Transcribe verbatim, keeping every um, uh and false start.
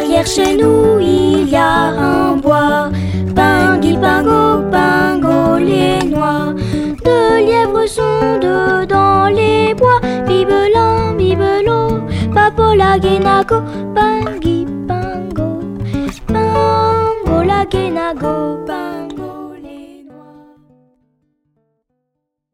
Derrière chez nous il y a un bois. Pingui, pingo, pingo, les noix. Deux lièvres sont dedans les bois. Bibelin, bibelot, papola, guénaco,